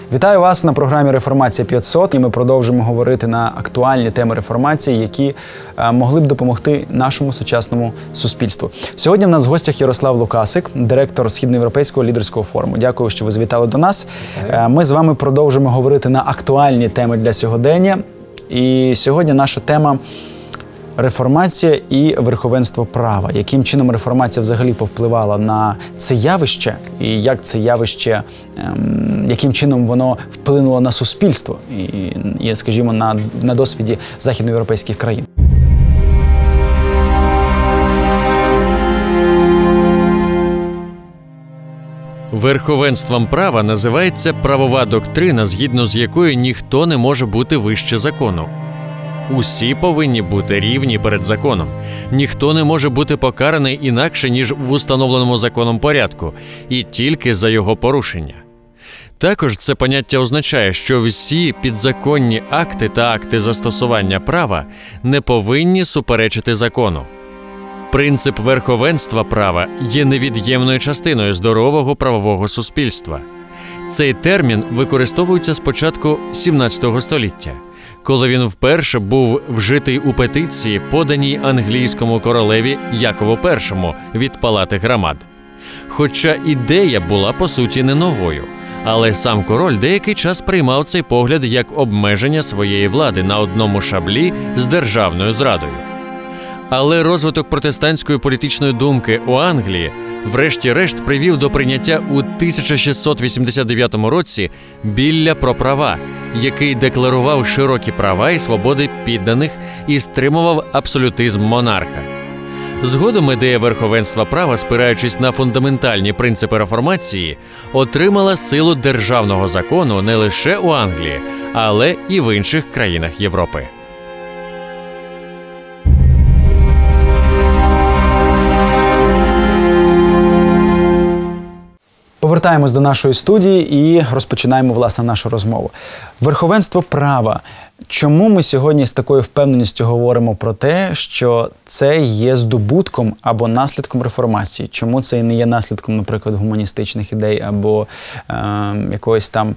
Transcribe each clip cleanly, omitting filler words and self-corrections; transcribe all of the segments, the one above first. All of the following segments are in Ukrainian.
Вітаю вас на програмі «Реформація 500», і ми продовжимо говорити на актуальні теми реформації, які могли б допомогти нашому сучасному суспільству. Сьогодні в нас в гостях Ярослав Лукасик, директор Східноєвропейського лідерського форуму. Дякую, що ви завітали до нас. Ми з вами продовжимо говорити на актуальні теми для сьогодення. І сьогодні наша тема – реформація і верховенство права. Яким чином реформація взагалі повпливала на це явище, і як це явище, яким чином воно вплинуло на суспільство, і скажімо, на досвіді західноєвропейських країн. Верховенством права називається правова доктрина, згідно з якою ніхто не може бути вище закону. Усі повинні бути рівні перед законом. Ніхто не може бути покараний інакше, ніж в установленому законом порядку, і тільки за його порушення. Також це поняття означає, що всі підзаконні акти та акти застосування права не повинні суперечити закону. Принцип верховенства права є невід'ємною частиною здорового правового суспільства. Цей термін використовується з початку XVII століття, коли він вперше був вжитий у петиції, поданій англійському королеві Якову І від Палати громад. Хоча ідея була, по суті, не новою, але сам король деякий час приймав цей погляд як обмеження своєї влади на одному шаблі з державною зрадою. Але розвиток протестантської політичної думки у Англії врешті-решт привів до прийняття у 1689 році Білля про права, який декларував широкі права і свободи підданих і стримував абсолютизм монарха. Згодом ідея верховенства права, спираючись на фундаментальні принципи реформації, отримала силу державного закону не лише у Англії, але і в інших країнах Європи. Повертаємось до нашої студії і розпочинаємо, власне, нашу розмову. Верховенство права. Чому ми сьогодні з такою впевненістю говоримо про те, що це є здобутком або наслідком реформації? Чому це не є наслідком, наприклад, гуманістичних ідей або якоїсь там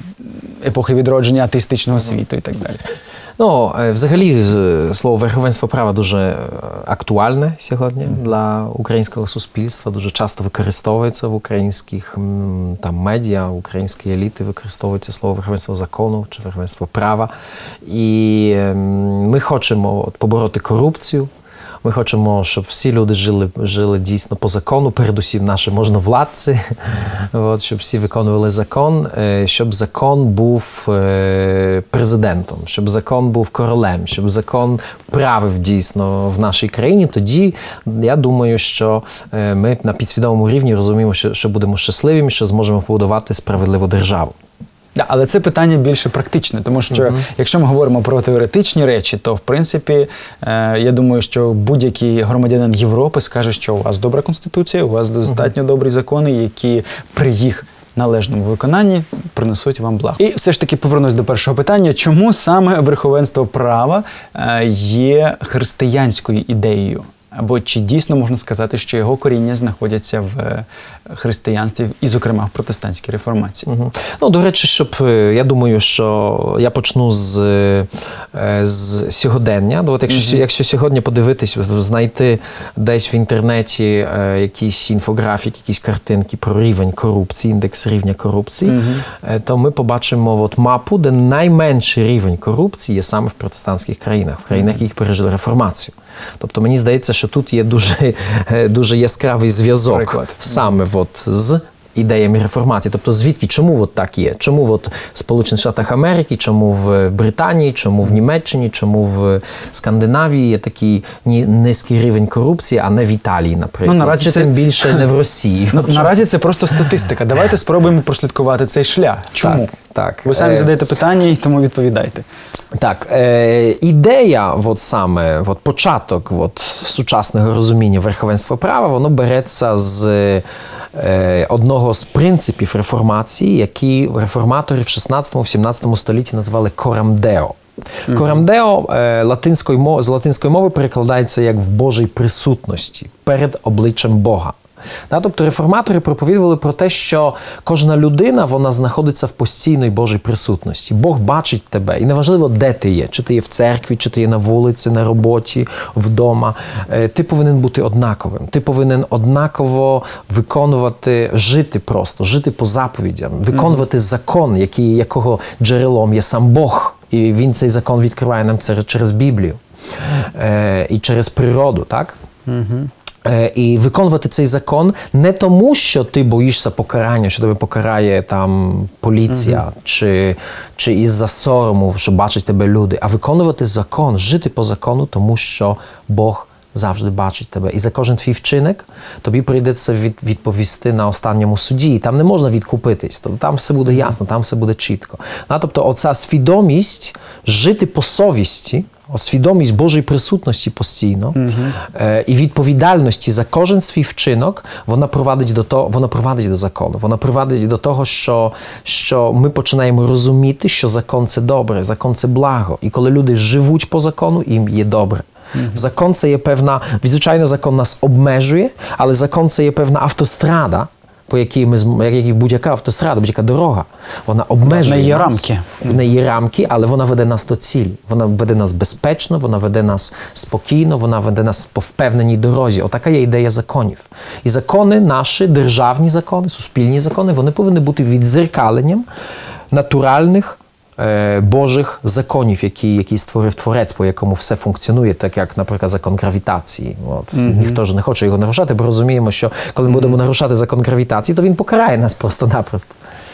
епохи відродження атеїстичного світу і так далі? Ну, взагалі, слово верховенство права дуже актуальне сьогодні для українського суспільства, дуже часто використовується в українських медіа, українські еліти використовується слово верховенство закону чи верховенство права. І ми хочемо побороти корупцію. Ми хочемо, щоб всі люди жили дійсно по закону, передусім наші можновладці, щоб всі виконували закон, щоб закон був президентом, щоб закон був королем, щоб закон правив дійсно в нашій країні. Тоді, я думаю, що ми на підсвідомому рівні розуміємо, що будемо щасливими, що зможемо побудувати справедливу державу. Але це питання більше практичне, тому що якщо ми говоримо про теоретичні речі, то, в принципі, я думаю, що будь-який громадянин Європи скаже, що у вас добра конституція, у вас достатньо добрі закони, які при їх належному виконанні принесуть вам благо. І все ж таки повернусь до першого питання. Чому саме верховенство права є християнською ідеєю? Або чи дійсно можна сказати, що його коріння знаходяться в християнстві і, зокрема, в протестантській реформації? Ну, до речі, я думаю, що я почну з сьогодення. Якщо сьогодні подивитись, знайти десь в інтернеті якісь інфографіки, якісь картинки про рівень корупції, індекс рівня корупції, то ми побачимо мапу, де найменший рівень корупції є саме в протестантських країнах, в країнах, які пережили реформацію. Тобто, мені здається, що тут є дуже яскравий зв'язок саме з ідеями реформації. Тобто, звідки, чому так є? Чому в Сполучених Штатах Америки, чому в Британії, чому в Німеччині, чому в Скандинавії є такий низький рівень корупції, а не в Італії, наприклад. Чи тим більше не в Росії. Наразі це просто статистика. Давайте спробуємо прослідкувати цей шлях. Чому? Так. Ви самі задаєте питання, і тому відповідайте. Так, ідея, початок сучасного розуміння верховенства права, воно береться з одного з принципів реформації, які реформатори в 16-17 столітті назвали «корам део». «Корам део» з латинської мови перекладається як «в Божій присутності», «перед обличчям Бога». Да? Тобто реформатори проповідували про те, що кожна людина, вона знаходиться в постійній Божій присутності. Бог бачить тебе. І неважливо, де ти є. Чи ти є в церкві, чи ти є на вулиці, на роботі, вдома. Ти повинен бути однаковим. Ти повинен однаково виконувати, жити по заповідям, виконувати закон, якого джерелом є сам Бог. І він цей закон відкриває нам через Біблію і через природу, так? І виконувати цей закон не тому, що ти боїшся покарання, що тебе покарає там поліція, чи із-за сорому, що бачать тебе люди, а виконувати закон, жити по закону, тому що Бог завжди бачить тебе. І за кожен твій вчинок тобі прийдеться відповісти на останньому суді. І там не можна відкупитись. Тобто там все буде ясно, там все буде чітко. Тобто оця свідомість жити по совісті, свідомість Божої присутності постійно і відповідальності за кожен свій вчинок, вона провадить до закону. Вона приводить до того, що ми починаємо розуміти, що закон – це добре, закон – це благо. І коли люди живуть по закону, їм є добре. Закон – це є певна, звичайно, закон нас обмежує, але закон – це є певна автострада, по якій будь-яка автострада, будь-яка дорога, вона обмежує нас. В неї є рамки, але вона веде нас до цілі. Вона веде нас безпечно, вона веде нас спокійно, вона веде нас по впевненій дорозі. Отака є ідея законів. І закони наші, державні закони, суспільні закони, вони повинні бути віддзеркаленням натуральних Божих законів, які створив Творець, по якому все функціонує, так як, наприклад, закон гравітації. Ніхто ж не хоче його нарушати, бо розуміємо, що коли ми будемо нарушати закон гравітації, то він покарає нас просто-напросто.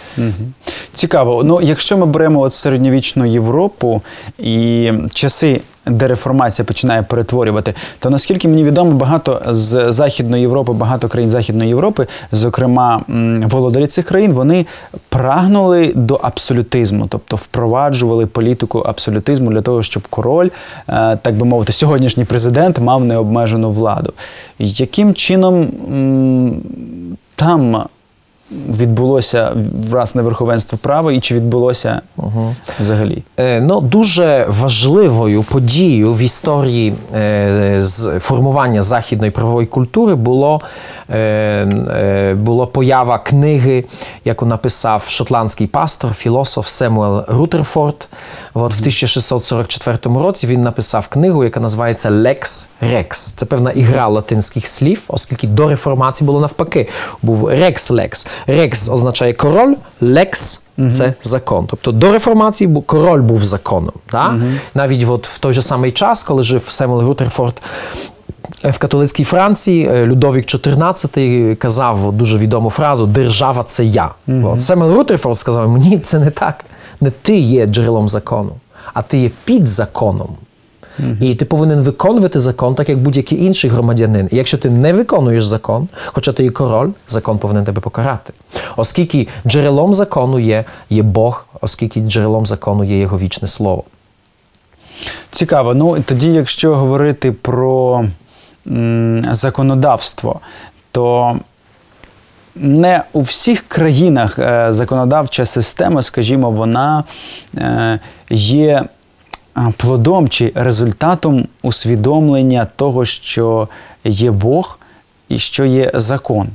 Цікаво. Якщо ми беремо середньовічну Європу і часи, де реформація починає перетворювати, то наскільки мені відомо, багато з Західної Європи, багато країн Західної Європи, зокрема володарі цих країн, вони прагнули до абсолютизму, тобто впроваджували політику абсолютизму для того, щоб король, так би мовити, сьогоднішній президент мав необмежену владу. Яким чином там відбулося, власне, верховенство права і чи відбулося взагалі? Дуже важливою подією в історії з формування західної правової культури була поява книги, яку написав шотландський пастор, філософ Семюель Рутерфорд. В 1644 році він написав книгу, яка називається «Lex Rex». Це певна ігра латинських слів, оскільки до реформації було навпаки. Був «Rex Lex». «Rex» означає король, «Lex» – це закон. Тобто до реформації король був законом. Навіть в той же самий час, коли жив Семюель Рутерфорд, в католицькій Франції Людовік XIV казав дуже відому фразу «Держава – це я». Семюель Рутерфорд сказав, ні, це не так. Не ти є джерелом закону, а ти є під законом. І ти повинен виконувати закон, так як будь-який інший громадянин. І якщо ти не виконуєш закон, хоча ти є король, закон повинен тебе покарати. Оскільки джерелом закону є Бог, оскільки джерелом закону є його вічне слово. Цікаво. Тоді, якщо говорити про законодавство, то не у всіх країнах законодавча система, скажімо, вона є плодом чи результатом усвідомлення того, що є Бог і що є закон.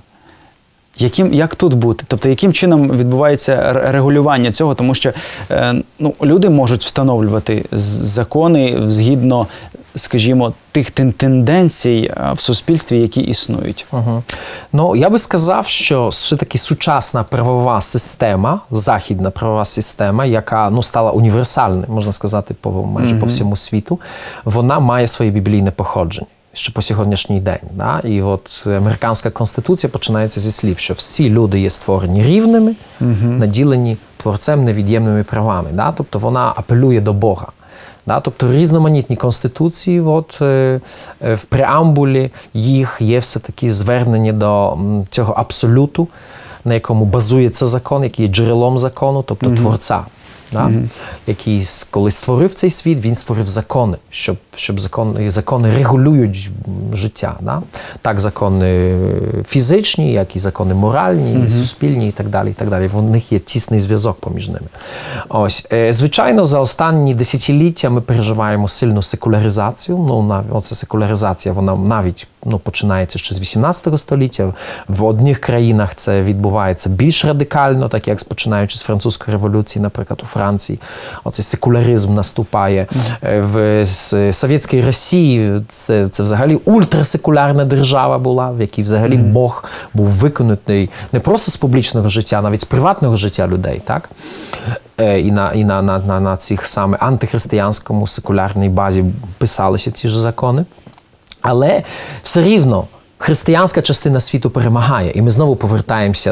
Як тут бути? Тобто, яким чином відбувається регулювання цього? Тому що люди можуть встановлювати закони згідно, скажімо, тих тенденцій в суспільстві, які існують. Я би сказав, що все-таки сучасна правова система, західна правова система, яка стала універсальною, можна сказати, майже по всьому світу, вона має своє біблійне походження. Ще по сьогоднішній день. І американська конституція починається зі слів, що всі люди є створені рівними, наділені Творцем невід'ємними правами. Тобто вона апелює до Бога. Тобто різноманітні конституції, в преамбулі їх є все-таки звернення до цього абсолюту, на якому базується закон, який є джерелом закону, тобто Творця. Який, коли створив цей світ, він створив закони, щоб закони регулюють життя. Да? Так, закони фізичні, як і закони моральні, і суспільні, і так далі, і так далі. В них є тісний зв'язок поміж ними. Ось. Звичайно, за останні десятиліття ми переживаємо сильну секуляризацію. Оця секуляризація, вона навіть починається ще з 18 століття. В одних країнах це відбувається більш радикально, так як починаючи з французької революції, наприклад, у Франції. Оцей секуляризм наступає. В Совєтській Росії це взагалі ультрасекулярна держава була, в якій взагалі Бог був викинутий не просто з публічного життя, навіть з приватного життя людей, так? І на цих саме антихристиянському секулярній базі писалися ці ж закони. Але все рівно християнська частина світу перемагає. І ми знову повертаємося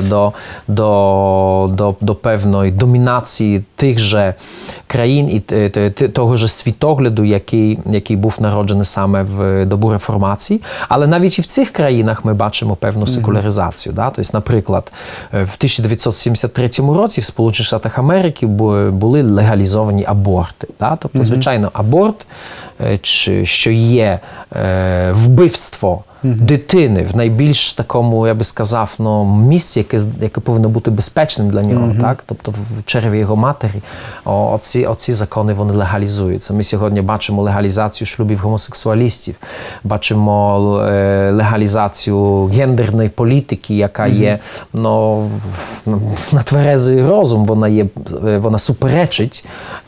до певної домінації тих же країн і того ж світогляду, який був народжений саме в добу реформації. Але навіть і в цих країнах ми бачимо певну секуляризацію. Да? Тобто, наприклад, в 1973 році в Сполучених Штатах Америки були легалізовані аборти. Да? Тобто, звичайно, аборт, що є вбивство дитини в найбільш такому, я би сказав, місці, яке повинно бути безпечним для нього, так? Тобто в череві його матері, оці закони, вони легалізуються. Ми сьогодні бачимо легалізацію шлюбів гомосексуалістів, бачимо легалізацію гендерної політики, яка є, на тверезий розум, вона суперечить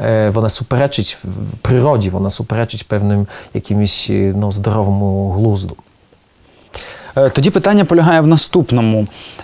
природі, вона суперечить певним якимось здоровому глузду. Тоді питання полягає в наступному.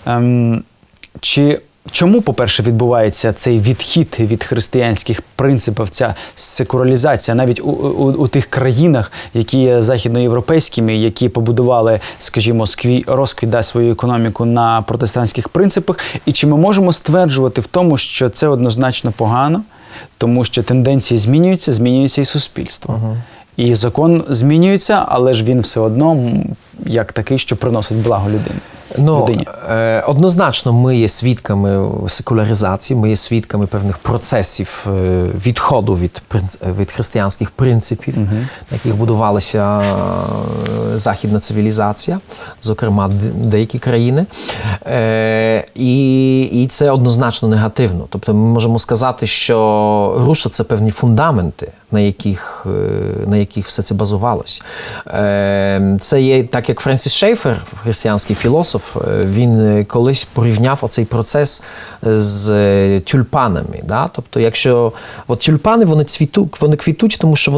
Чому, по-перше, відбувається цей відхід від християнських принципів, ця секуляризація навіть у тих країнах, які є західноєвропейськими, які побудували, скажімо, розквіт свою економіку на протестантських принципах? І чи ми можемо стверджувати в тому, що це однозначно погано, тому що тенденції змінюється і суспільство? І закон змінюється, але ж він все одно як такий, що приносить благо людині. Однозначно ми є свідками секуляризації, ми є свідками певних процесів відходу від християнських принципів, на яких будувалася західна цивілізація, зокрема деякі країни. І це однозначно негативно. Тобто ми можемо сказати, що рушаться певні фундаменти, на яких все це базувалось. Це є, так як Френсіс Шейфер, християнський філософ, він колись порівняв оцей процес з тюльпанами. Да? Тобто, якщо тюльпани, вони квітуть, тому що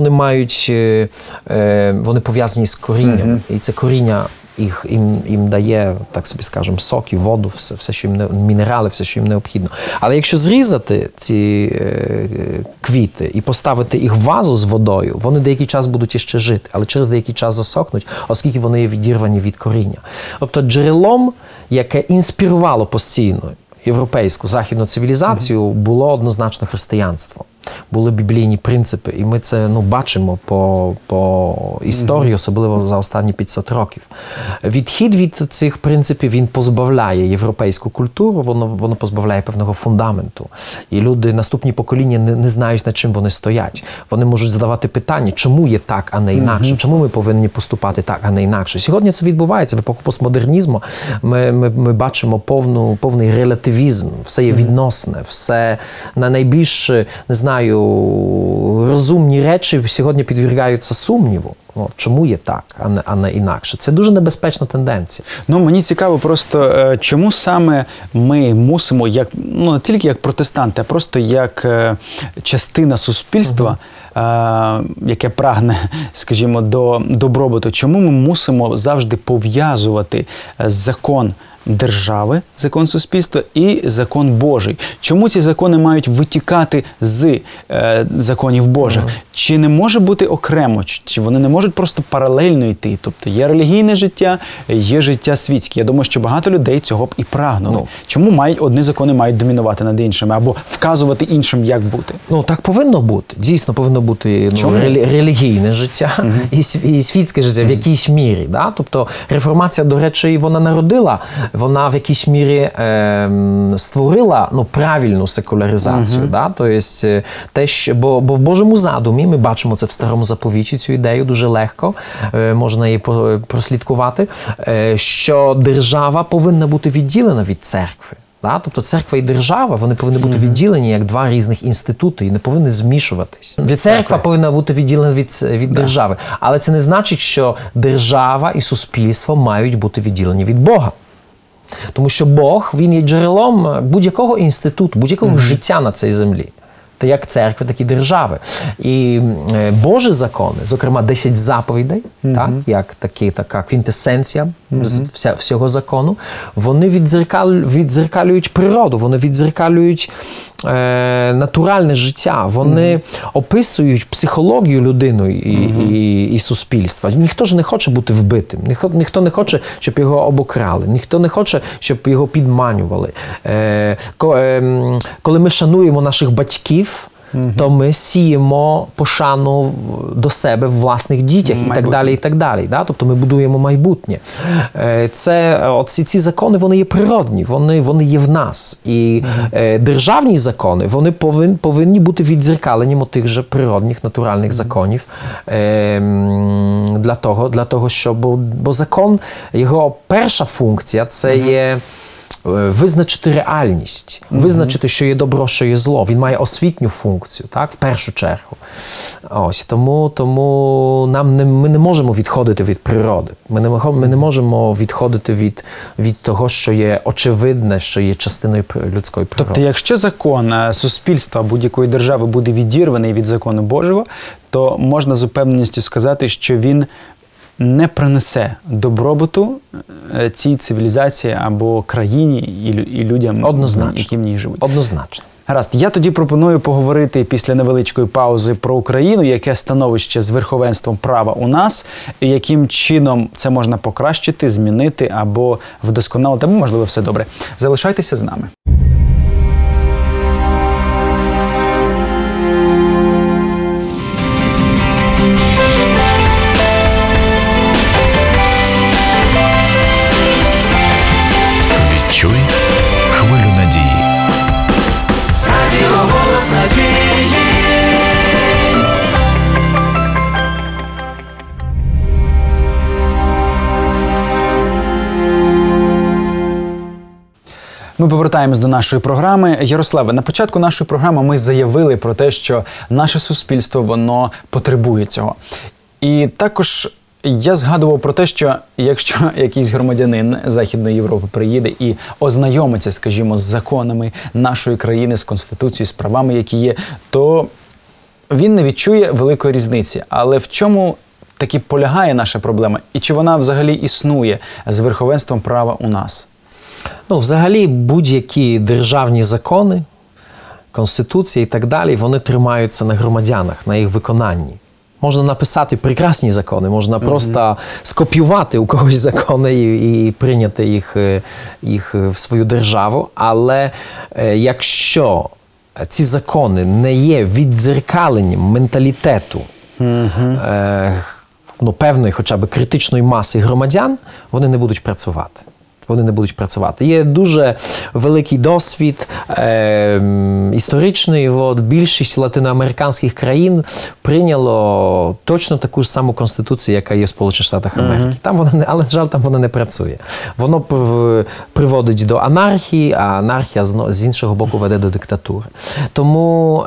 вони пов'язані з корінням. І це коріння їм дає, так собі скажемо, сок і воду, все, що їм мінерали, все, що їм необхідно. Але якщо зрізати ці квіти і поставити їх в вазу з водою, вони деякий час будуть іще жити, але через деякий час засохнуть, оскільки вони є відірвані від коріння. Тобто джерелом, яке інспірувало постійно європейську західну цивілізацію, було однозначно християнство. Були біблійні принципи, і ми це бачимо по історії, особливо за останні 500 років. Відхід від цих принципів, він позбавляє європейську культуру, воно позбавляє певного фундаменту. І люди, наступні покоління не знають, над чим вони стоять. Вони можуть задавати питання, чому є так, а не інакше, чому ми повинні поступати так, а не інакше. Сьогодні це відбувається, в епоху постмодернізму ми бачимо повний релятивізм, все є відносне, все на найбільш, не знаю, розумні речі сьогодні підвергаються сумніву. Чому є так, а не інакше? Це дуже небезпечна тенденція. Мені цікаво просто, чому саме ми мусимо, не тільки як протестанти, а просто як частина суспільства, яке прагне, скажімо, до добробуту, чому ми мусимо завжди пов'язувати закон держави, закон суспільства і закон Божий? Чому ці закони мають витікати з законів Божих? Чи не може бути окремо? Чи вони не можуть просто паралельно йти? Тобто є релігійне життя, є життя світське. Я думаю, що багато людей цього б і прагнули. Чому одні закони мають домінувати над іншими або вказувати іншим, як бути? Так повинно бути. Дійсно повинно бути релігійне життя і світське життя в якійсь мірі. Да? Тобто реформація, до речі, вона народила вона в якійсь мірі створила правильну секуляризацію. Да? Тобто, те, що, бо в Божому задумі, ми бачимо це в Старому заповіті, цю ідею дуже легко, можна її прослідкувати, що держава повинна бути відділена від церкви. Да? Тобто церква і держава, вони повинні бути відділені як два різних інститути і не повинні змішуватись. Церква повинна бути відділена від держави. Але це не значить, що держава і суспільство мають бути відділені від Бога. Тому що Бог, він є джерелом будь-якого інституту, будь-якого життя на цій землі. Та як церкви, так і держави. І Божі закони, зокрема 10 заповідей, так, як така квінтесенція всього закону, вони віддзеркалюють природу, вони віддзеркалюють натуральне життя, вони описують психологію людини і суспільства. Ніхто ж не хоче бути вбитим, ніхто не хоче, щоб його обокрали, ніхто не хоче, щоб його підманювали. Коли ми шануємо наших батьків, то ми сіємо пошану до себе в власних дітях і так далі, і так далі. Да? Тобто ми будуємо майбутнє. Ці закони, вони є природні, вони є в нас. І державні закони, вони повинні бути віддзеркаленням тих же природних, натуральних законів для того, щоб... Бо закон, його перша функція – це є визначити реальність, визначити, що є добро, що є зло. Він має освітню функцію, так, в першу чергу. Ось, тому ми не можемо відходити від природи. Ми не можемо відходити від того, що є очевидне, що є частиною людської природи. Тобто, якщо закон суспільства будь-якої держави буде відірваний від закону Божого, то можна з упевненістю сказати, що він не принесе добробуту цій цивілізації або країні і людям, які в ній живуть. Однозначно. Гаразд, я тоді пропоную поговорити після невеличкої паузи про Україну, яке становище з верховенством права у нас, і яким чином це можна покращити, змінити або вдосконалити, або, можливо, все добре. Залишайтеся з нами. Відчуй хвилю надії. Радіо «Голос надії». Ми повертаємось до нашої програми. Ярославе, на початку нашої програми ми заявили про те, що наше суспільство, воно потребує цього. І також я згадував про те, що якщо якийсь громадянин Західної Європи приїде і ознайомиться, скажімо, з законами нашої країни, з Конституцією, з правами, які є, то він не відчує великої різниці. Але в чому таки полягає наша проблема? І чи вона взагалі існує з верховенством права у нас? Взагалі будь-які державні закони, Конституція і так далі, вони тримаються на громадянах, на їх виконанні. Можна написати прекрасні закони, можна просто скопіювати у когось закони і прийняти їх в свою державу. Але якщо ці закони не є віддзеркаленням менталітету певної хоча б критичної маси громадян, вони не будуть працювати. Є дуже великий досвід історичний. Більшість латиноамериканських країн прийняло точно таку ж саму Конституцію, яка є в Сполучених Штатах Америки. Але, на жаль, там вона не працює. Воно приводить до анархії, а анархія з іншого боку веде до диктатури. Тому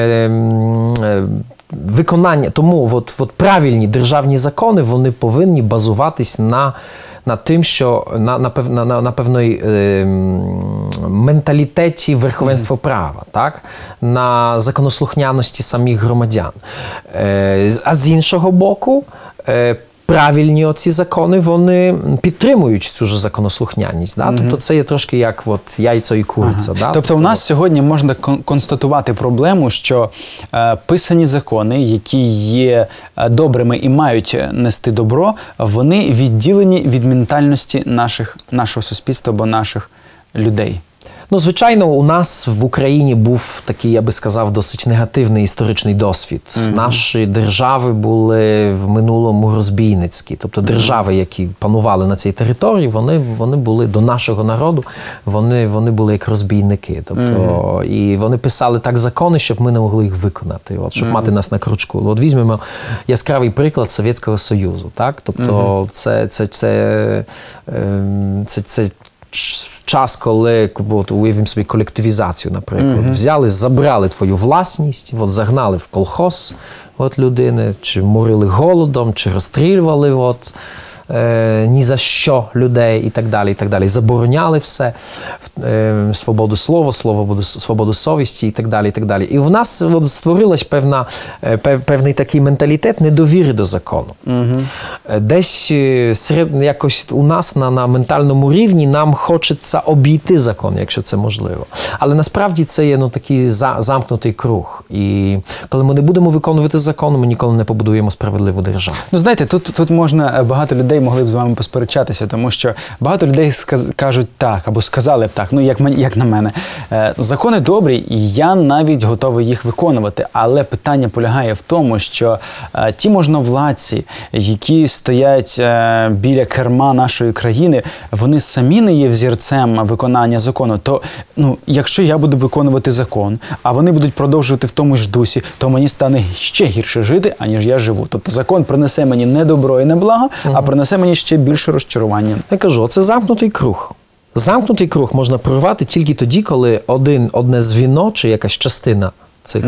правильні державні закони, вони повинні базуватись на тим, що на певної менталітеті верховенства права, так? На законослухняності самих громадян. А з іншого боку, правильні оці закони, вони підтримують цю ж законослухняність. Да? Тобто це є трошки як яйцо і куриця. Да? Тобто у нас сьогодні можна констатувати проблему, що писані закони, які є добрими і мають нести добро, вони відділені від ментальності нашого суспільства або наших людей. Ну, звичайно, у нас в Україні був такий, я би сказав, досить негативний історичний досвід. Наші держави були в минулому розбійницькі. Тобто держави, які панували на цій території, вони були до нашого народу, вони були як розбійники. Тобто, і вони писали так закони, щоб ми не могли їх виконати, щоб мати нас на крючку. От візьмемо яскравий приклад Совєтського Союзу. Так? Тобто це час, коли, от, уявимо собі колективізацію, наприклад. Взяли, забрали твою власність, от, загнали в колхоз от, людини, чи морили голодом, чи розстрілювали ні за що людей і так далі, і так далі. Забороняли все, свободу слова, свободу совісті і так далі, і так далі. І в нас от, створилась певний такий менталітет недовіри до закону. Десь якось у нас на ментальному рівні нам хочеться обійти закон, якщо це можливо. Але насправді це є такий замкнутий круг. І коли ми не будемо виконувати закон, ми ніколи не побудуємо справедливу державу. Ну, знаєте, тут можна, багато людей могли б з вами посперечатися, тому що багато людей кажуть так, або сказали б так, ну, як на мене. Закони добрі, і я навіть готовий їх виконувати. Але питання полягає в тому, що ті можновладці, які стоять біля керма нашої країни, вони самі не є взірцем виконання закону. То, якщо я буду виконувати закон, а вони будуть продовжувати в тому ж дусі, то мені стане ще гірше жити, аніж я живу. Тобто закон принесе мені не добро і не благо, а принесе мені ще більше розчарування. Я кажу, це замкнутий круг. Замкнутий круг можна прорвати тільки тоді, коли одне звіно чи якась частина цих,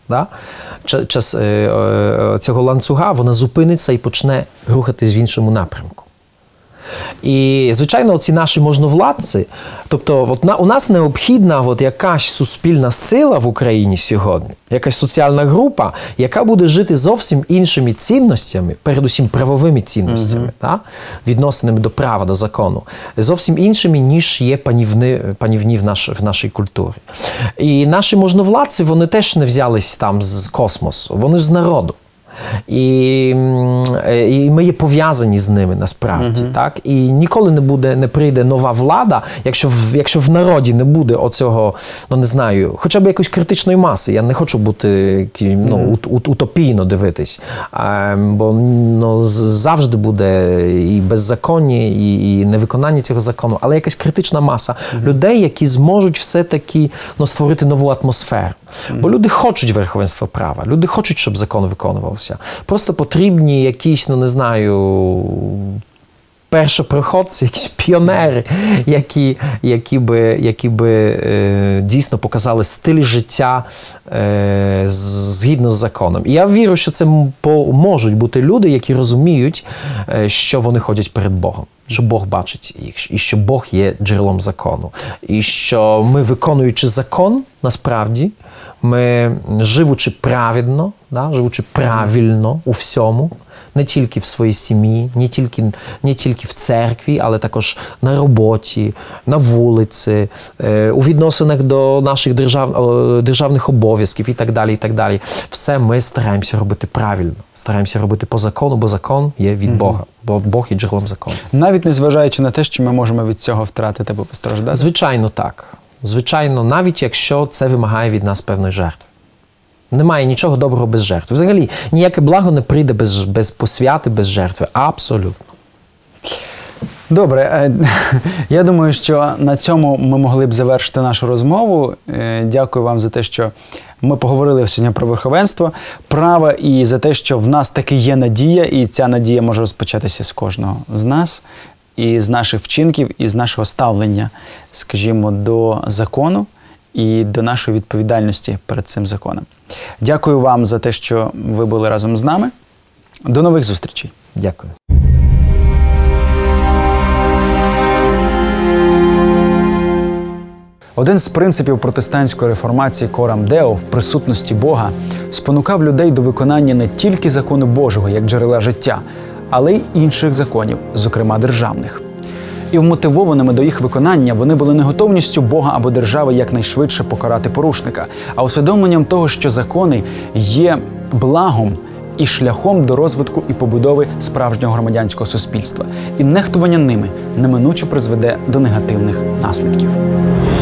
цього ланцюга, вона зупиниться і почне рухатись в іншому напрямку. І, звичайно, ці наші можновладці, тобто у нас необхідна якась суспільна сила в Україні сьогодні, якась соціальна група, яка буде жити зовсім іншими цінностями, передусім правовими цінностями, відносинами до права, до закону, зовсім іншими, ніж є панівні в нашій культурі. І наші можновладці, вони теж не взялись там з космосу, вони ж з народу. І ми є пов'язані з ними насправді. Так? І ніколи не прийде нова влада, якщо в народі не буде оцього, не знаю, хоча б якоїсь критичної маси. Я не хочу бути утопійно дивитись, бо завжди буде і беззаконня, і невиконання цього закону, але якась критична маса людей, які зможуть все-таки створити нову атмосферу. Бо люди хочуть верховенства права, люди хочуть, щоб закон виконувався. Просто потрібні якісь, не знаю, першопроходці, якісь піонери, які би дійсно показали стиль життя згідно з законом. І я вірю, що це можуть бути люди, які розуміють, що вони ходять перед Богом. Що Бог бачить їх, і що Бог є джерелом закону. І що ми, виконуючи закон, насправді, ми, живучи праведно, живучи правильно у всьому, не тільки в своїй сім'ї, не тільки в церкві, але також на роботі, на вулиці, у відносинах до наших державних обов'язків і так далі. Все ми стараємося робити правильно, стараємося робити по закону, бо закон є від Бога, бо Бог є джерелом закону. Навіть незважаючи на те, що ми можемо від цього втратити або постраждати? Звичайно, так. Звичайно, навіть якщо це вимагає від нас певної жертви. Немає нічого доброго без жертви. Взагалі, ніяке благо не прийде без посвяти, без жертви. Абсолютно. Добре. Я думаю, що на цьому ми могли б завершити нашу розмову. Дякую вам за те, що ми поговорили сьогодні про верховенство права і за те, що в нас таки є надія, і ця надія може розпочатися з кожного з нас, і з наших вчинків, і з нашого ставлення, скажімо, до закону і до нашої відповідальності перед цим законом. Дякую вам за те, що ви були разом з нами. До нових зустрічей. Дякую. Один з принципів протестантської реформації Корам Део в присутності Бога спонукав людей до виконання не тільки закону Божого, як джерела життя, але й інших законів, зокрема державних. І вмотивованими до їх виконання вони були не готовністю Бога або держави якнайшвидше покарати порушника, а усвідомленням того, що закони є благом і шляхом до розвитку і побудови справжнього громадянського суспільства. І нехтування ними неминуче призведе до негативних наслідків.